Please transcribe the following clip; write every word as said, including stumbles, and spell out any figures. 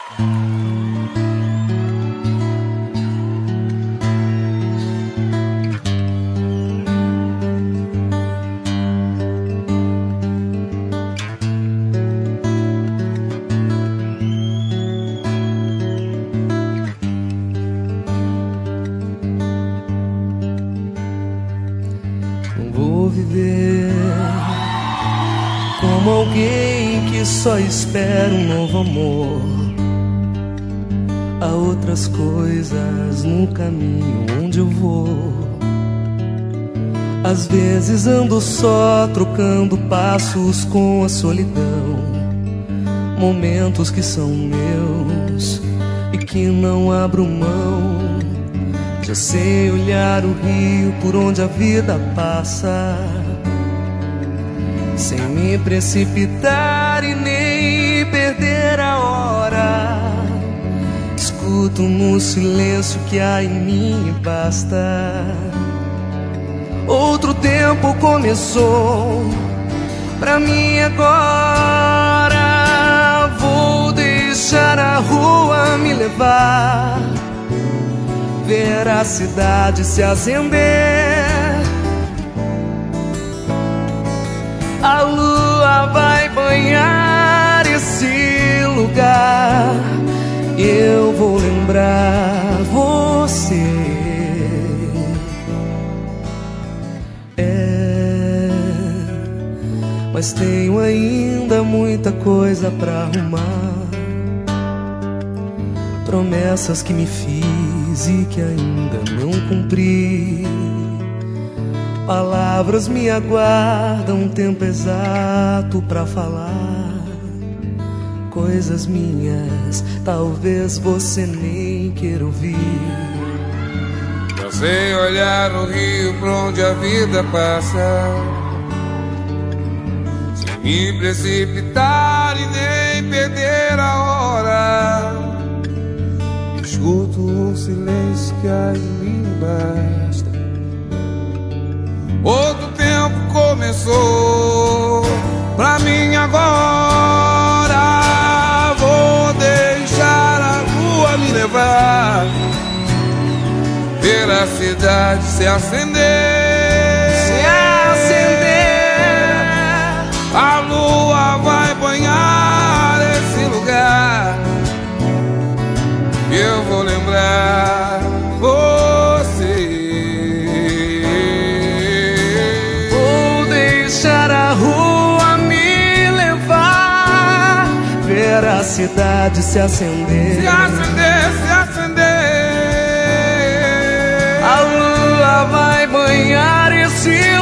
Vou viver como alguém que só espera um novo amor. Há outras coisas no caminho onde eu vou. Às vezes ando só, trocando passos com a solidão. Momentos que são meus e que não abro mão. Já sei olhar o rio por onde a vida passa, sem me precipitar e nem perder a hora. Escuto no silêncio que há em mim e basta. Outro tempo começou pra mim agora. Vou deixar a rua me levar, ver a cidade se acender. A lua vai banhar esse lugar. Eu vou lembrar você. É, mas tenho ainda muita coisa pra arrumar. Promessas que me fiz e que ainda não cumpri. Palavras me aguardam um tempo exato pra falar. Coisas minhas, talvez você nem queira ouvir. Eu sei olhar o rio por onde a vida passa, sem me precipitar e nem perder a hora. Escuto um silêncio que a mim basta. Outro tempo começou pra mim agora. Vou deixar a rua me levar, ver a cidade se acender. Se acender. A lua vai banhar esse lugar. Eu vou lembrar você. Vou deixar a rua me levar, ver a cidade se acender. Se acender, se acender. A lua vai banhar esse